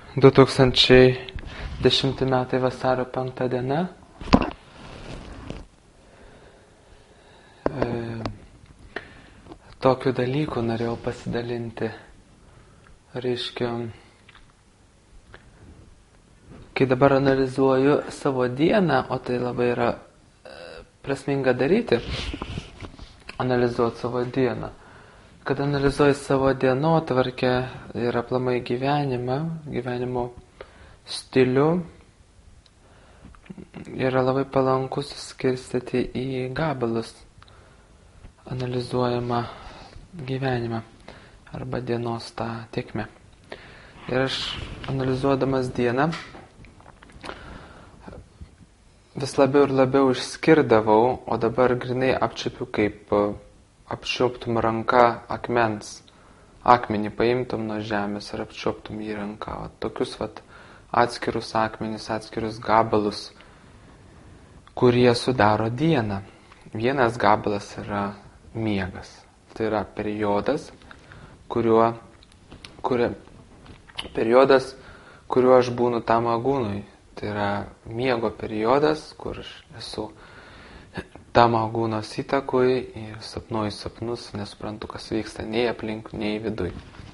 2010 metai vasario 5 diena. Tokiu dalyku norėjau pasidalinti. Reiškia, kai dabar analizuoju savo dieną, o tai labai yra prasminga daryti, analizuoti savo dieną. Kad analizuoji savo dienotvarkę ir aplamai gyvenimo stilių, yra labai palanku suskirstyti į gabalus analizuojamą gyvenimą arba dienos tą tėkmę. Ir aš analizuodamas dieną vis labiau ir labiau išskirdavau, o dabar grinai apčiuopiu, kaip apčiuoptum ranka akmenį paimtum nuo žemės ir apčiuoptum jį ranką. Tokius atskirus akmenis, atskirus gabalus, kurie sudaro dieną. Vienas gabalas yra miegas. Tai yra periodas, kuriuo aš būnu tam agūnui. Tai yra miego periodas, kur aš esu tam agūnos įtakui ir sapnuoju sapnus, nesuprantu, kas vyksta nei aplink, nei viduj.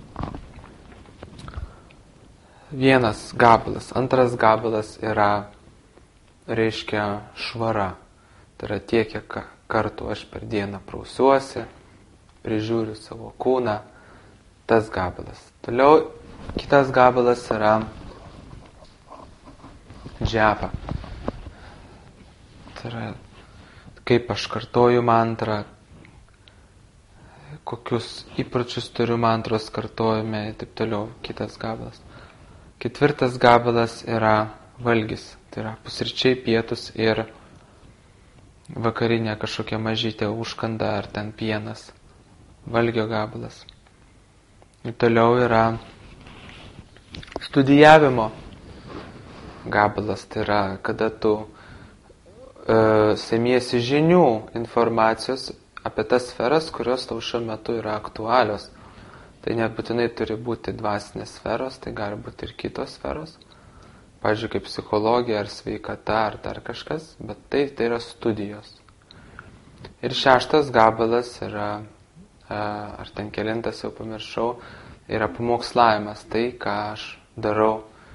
Vienas gabalas. Antras gabalas yra, reiškia, švara. Tai yra tiek, kiek kartų aš per dieną prausiuosi, prižiūriu savo kūną. Tas gabalas. Toliau kitas gabalas yra džapa. Tai yra, kaip aš kartoju mantrą, kokius įpročius turiu mantros kartojime ir taip toliau. Kitas gabalas. Ketvirtas gabalas yra valgis. Tai yra pusryčiai, pietus ir vakarinė kažkokia mažytė užkanda ar ten pienas. Valgio gabalas. Ir toliau yra studijavimo gabalas. Tai yra, kada tu semiesi žinių, informacijos apie tas sferas, kurios tau šiuo metu yra aktualios. Tai nebūtinai turi būti dvasinės sferos, tai gali būti ir kitos sferos. Pavyzdžiui, kaip psichologija ar sveikata ar dar kažkas, bet tai yra studijos. Ir šeštas gabalas yra, ar ten kelintas jau pamiršau, yra pamokslavimas. Tai, ką aš darau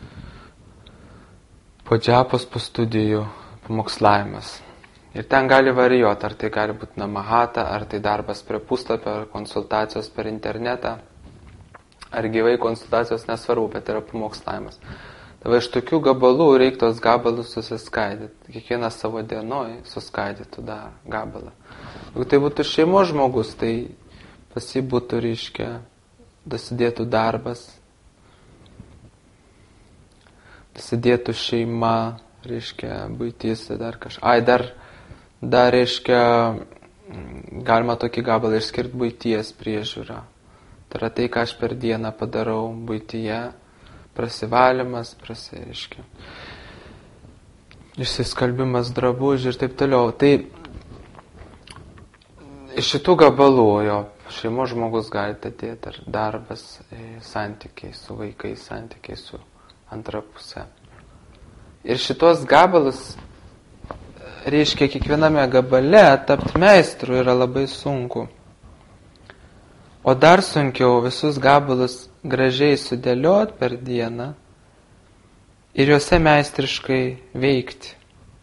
po džapos, po studijų pamokslavimas. Ir ten gali varijuoti, ar tai gali būti namahata, ar tai darbas prie puslapio, ar konsultacijos per internetą, ar gyvai konsultacijos, nesvarbu, bet yra pamokslavimas. Dabar iš tokių gabalų reikia tos gabalus susiskaidyti. Kiekvienas savo dienoj suskaidytų gabalą. Jeigu tai būtų šeimos žmogus, tai pas jį būtų, reiškia, dasidėtų darbas, dasidėtų šeima, reiškia, buitis, dar kažkas. Dar, reiškia, galima tokį gabalą išskirti buities priežiūrą. Tai yra tai, ką aš per dieną padarau buityje, prasivalymas, reiškia, išsiskalbimas drabužių ir taip toliau. Tai iš šitų gabalų jo šeimos žmogus gali dėti ar darbas, santykiai su vaikais, santykiai su antra pusė. Ir šitos gabalus, reiškia, kiekviename gabale tapti meistru yra labai sunku. O dar sunkiau visus gabalus gražiai sudėliot per dieną ir juose meistriškai veikti.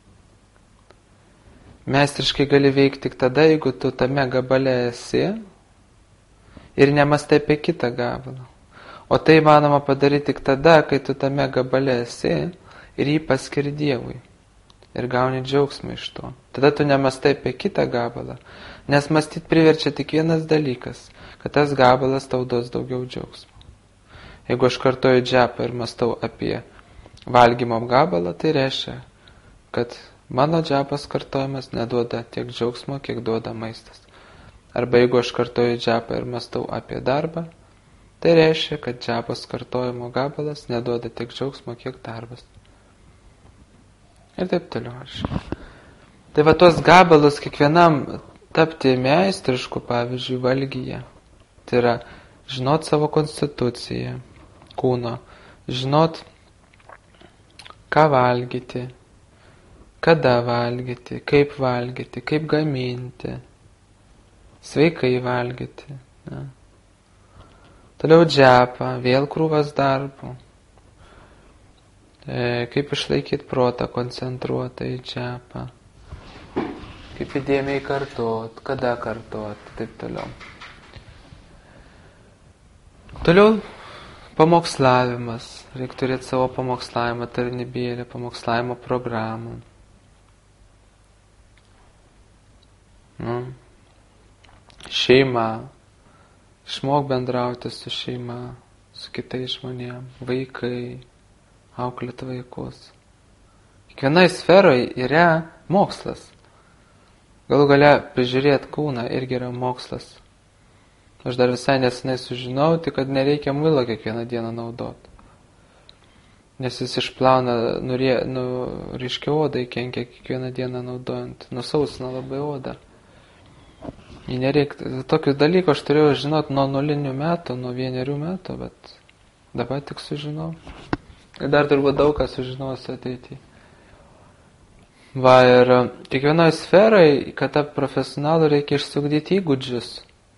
Meistriškai gali veikti tik tada, jeigu tu tame gabale esi ir nemastai apie kitą gabalą. O tai įmanoma padaryti tik tada, kai tu tame gabale esi ir jį paskiri Dievui. Ir gauni džiaugsmą iš to. Tada tu nemastai apie kitą gabalą, nes mąstyti priverčia tik vienas dalykas, kad tas gabalas tau duos daugiau džiaugsmo. Jeigu aš kartoju džapą ir mąstau apie valgymo gabalą, tai reiškia, kad mano džapas kartojimas neduoda tiek džiaugsmo, kiek duoda maistas. Arba jeigu aš kartoju džapą ir mąstau apie darbą, tai reiškia, kad džapos kartojimo gabalas neduoda tiek džiaugsmo, kiek darbas. Ir taip toliau. Tai va tuos gabalus kiekvienam tapti meistrišku, pavyzdžiui, valgyje. Tai yra žinot savo konstituciją, kūno, žinot, ką valgyti, kada valgyti, kaip gaminti, sveikai valgyti. Ne? Toliau džapa, vėl krūvas darbų. Kaip išlaikyti protą koncentruotą į džapą. Kaip įdėmiai kartot, kada kartot, taip toliau. Toliau pamokslavimas. Reikia turėti savo pamokslavimo tarnybėlę, pamokslavimo programą. Šeima. Išmok bendrauti su šeima, su kitais žmonėmis, vaikai, auklėti vaikus. Kiekvienai sferai yra mokslas. Galų gale prižiūrėti kūną irgi yra mokslas. Aš dar visai nesenai sužinau, tik kad nereikia muilo kiekvieną dieną naudoti. Nes jis išplauna, ryškia odai kenkia kiekvieną dieną naudojant, nusausina labai odą. Tokius dalykus aš turėjau žinoti nuo 0 metų, nuo 1 metų, bet dabar tik sužinau. Ir dar turbūt daug ką sužinosiu ateityje. Ir kiekvienoje sferai, kad tą profesionalų reikia išsiugdyti įgūdžius.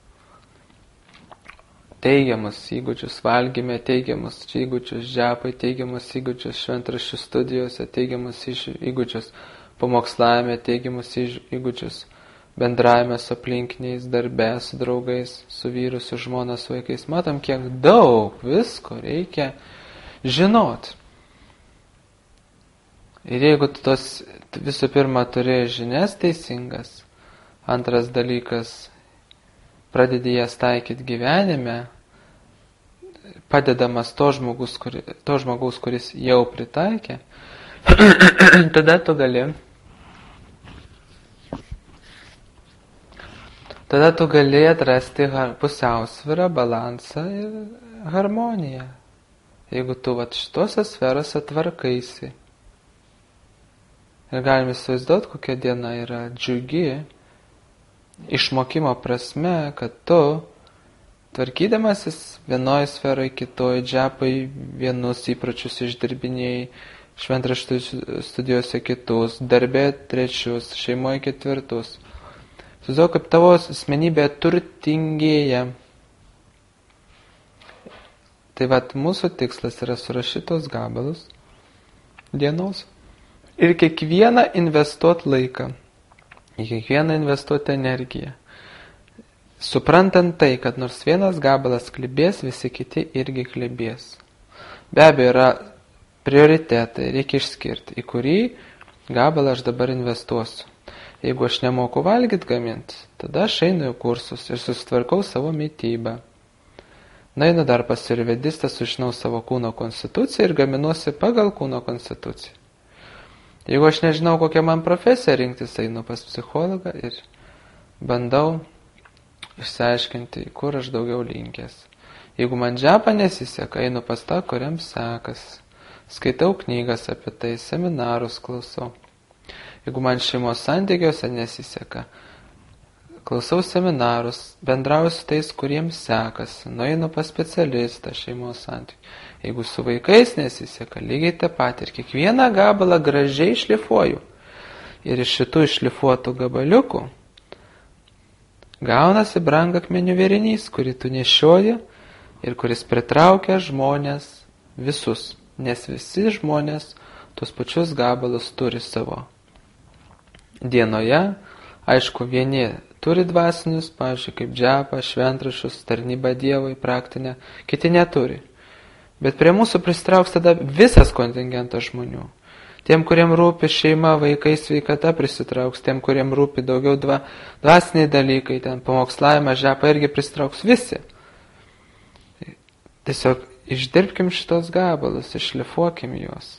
Teigiamus įgūdžius, valgyme teigiamus įgūdžius, džapai teigiamus įgūdžius, šventraščių studijose teigiamus įgūdžius, pamokslavime teigiamus įgūdžius. Bendravime su aplinkiniais, darbe, su draugais, su vyru, su žmona, su vaikais. Matom, kiek daug visko reikia žinot. Ir jeigu tu tos visų pirma turi žinias teisingas, antras dalykas, pradedi jas taikyti gyvenime, padedamas to žmogaus, kuris jau pritaikė, tada tu gali atrasti pusiausvyrą, balansą ir harmoniją. Jeigu tu šitose sferose tvarkaisi. Ir galime įsivaizduoti, kokia diena yra džiugi, išmokimo prasme, kad tu, tvarkydamasis vienoje sferoje, kitoje, džapai vienus įpročius išdirbinėjai, šventraštų studijose kitus, darbė trečius, šeimoje ketvirtus. Susivaizduok, kaip tavo asmenybė turtingėja. Tai mūsų tikslas yra surašyti tos gabalus dienos ir kiekvieną investuoti laiką, į kiekvieną investuoti energiją. Suprantant tai, kad nors vienas gabalas klibės, visi kiti irgi klibės. Be abejo, yra prioritetai, reikia išskirti, į kurį gabalą aš dabar investuosiu. Jeigu aš nemoku valgyti gaminti, tada aš einu į kursus ir susitvarkau savo mitybą. Nainu dar pas ayurvedistą, sužinau savo kūno konstituciją ir gaminuosi pagal kūno konstituciją. Jeigu aš nežinau, kokią man profesiją rinktis, einu pas psichologą ir bandau išsiaiškinti, kur aš daugiau linkęs. Jeigu man džapa nesiseka, einu pas tą, kuriam sekas. Skaitau knygas apie tai, seminarus klausau. Jeigu man šeimos santykiuose nesiseka, klausau seminarus, bendrauju su tais, kuriems sekasi, nueinu pas specialistą šeimos santykių. Jeigu su vaikais nesiseka, lygiai tą patį ir kiekvieną gabalą gražiai šlifuoju. Ir iš šitų iššlifuotų gabaliukų gaunasi brangakmenių vėrinys, kurį tu nešioji ir kuris pritraukia žmonės visus, nes visi žmonės tos pačius gabalus turi savo dienoje. Aišku, vieni turi dvasinius, pavyzdžiui, kaip džapą, šventraščius, tarnybą Dievui, praktinę, kiti neturi. Bet prie mūsų pristrauks tada visas kontingentas žmonių. Tiem, kuriem rūpi šeima, vaikai, sveikata prisitrauks, tiem, kuriem rūpi daugiau dvasiniai dalykai, ten pamokslavimas, džapa irgi pristrauks visi. Tiesiog išdirbkim šitos gabalus, iššlifuokim juos.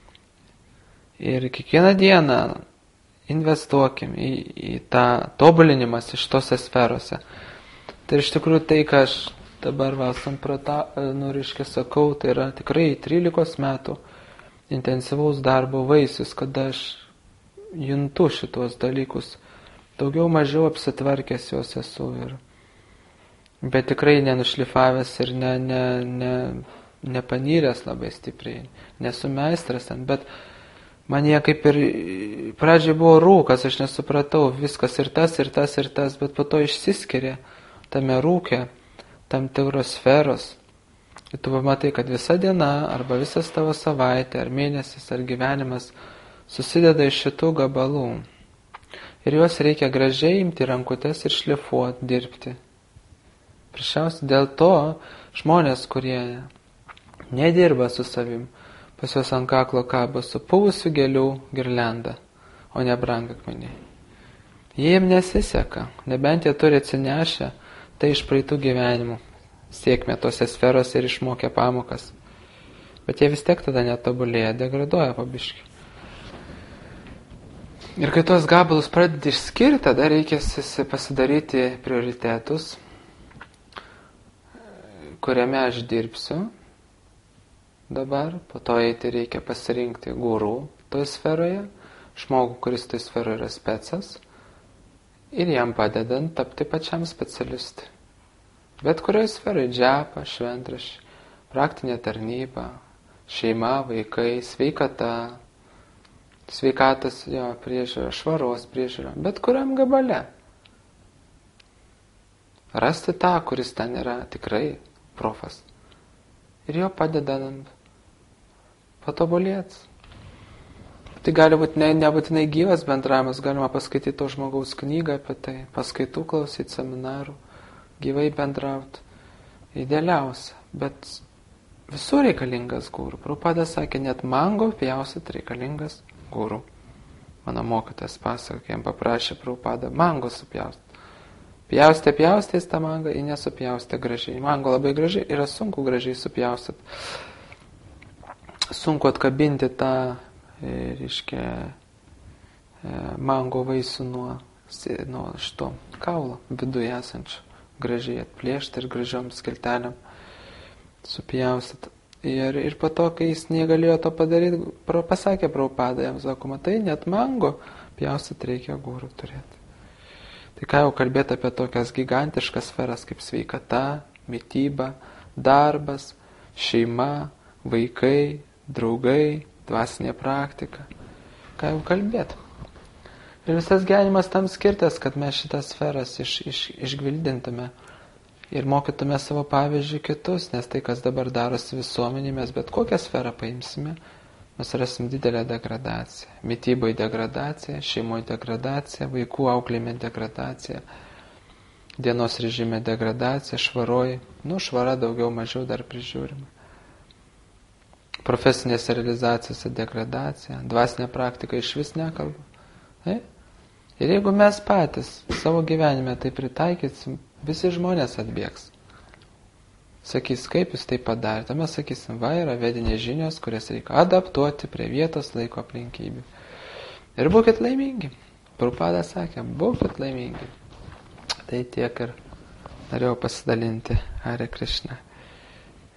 Ir kiekvieną dieną investuokim į tą tobulinimas iš tose sferose. Tai iš tikrųjų tai, ką aš dabar sakau, tai yra tikrai 13 metų intensyvaus darbo vaisius, kada aš juntu šitos dalykus. Daugiau mažiau apsitvarkęs juos esu. Bet tikrai nenušlifavęs ir nepanyręs labai stipriai, nesu meistras ten, bet man jie kaip ir pradžiai buvo rūkas, aš nesupratau, viskas ir tas, ir tas, ir tas, bet po to išsiskiria tame rūke tam tikros sferos. Ir tu pamatai, kad visa diena, arba visas tavo savaitė, ar mėnesis, ar gyvenimas susideda iš šitų gabalų. Ir juos reikia gražiai imti rankutes ir šlifuoti, dirbti. Prašiausiai dėl to žmonės, kurie nedirba su savim, pas juos ant kaklo kabo supuvusių gėlių girlianda, o ne brangakmeniai. Jiem nesiseka, nebent jie turi atsinešę tai iš praeitų gyvenimų, sėkmę tose sferose ir išmokę pamokas. Bet jie vis tiek tada netobulėja, degraduoja pabiškai. Ir kai tuos gabalus pradedi išskirti, tada reikia pasidaryti prioritetus, kuriame aš dirbsiu dabar, po to eiti reikia pasirinkti gurų toje sferoje, žmogų, kuris toje sferoje yra specas, ir jam padedant tapti pačiam specialistui. Bet kurioje sferoje džiapa, šventraščiai, praktinė tarnyba, šeima, vaikai, sveikata, sveikatos priežiūra, švaros priežiūra, bet kuriam gabale. Rasti tą, kuris ten yra tikrai profas. Ir jo padedant patobulėti. Tai gali būti nebūtinai gyvas bendravimas, galima paskaityti to žmogaus knygą apie tai, paskaitų klausyti, seminarų, gyvai bendrauti. Idealiausia, bet visur reikalingas guru. Prabhupada sakė, net mango pjausit reikalingas guru. Mano mokytojas pasakė, jam paprašė Prabhupada mango supjausti. Pjaustė tą mangą, jį nesupjaustė gražiai. Mango labai gražiai, yra sunku gražiai supjaustyti. Sunku atkabinti tą, reiškia, mango vaisių nuo šito kaulo viduje esančio. Gražiai atplėšti ir gražiom skiltelėm supjaustyti. Ir po to, kai jis negalėjo to padaryti, pasakė Prabhupada, jam sako, matai, net mango pjaustyti reikia gurų turėti. Tai ką jau kalbėti apie tokias gigantiškas sferas kaip sveikata, mityba, darbas, šeima, vaikai, draugai, dvasinė praktika. Ką jau kalbėti. Ir visas gyvenimas tam skirtas, kad mes šitas sferas išgvildintume ir mokytume savo pavyzdžių kitus, nes tai, kas dabar darosi visuomenė, mes bet kokią sferą paimsime, mes rasim didelę degradaciją. Mityboje degradacija, šeimoje degradacija, vaikų auklėjime degradacija, dienos režime degradacija, švaroje, švara daugiau mažiau dar prižiūrima. Profesinėse realizacijose degradacija, dvasinė praktika iš vis nekalba. Ir jeigu mes patys savo gyvenime tai pritaikysim, visi žmonės atbėgs. Sakys, kaip jūs tai padarėte, mes sakysim, yra vedinės žinios, kurias reikia adaptuoti prie vietos laiko aplinkybių. Ir būkit laimingi. Prabhupada sakė, būkit laimingi. Tai tiek ir norėjau pasidalinti. Hare Krishna.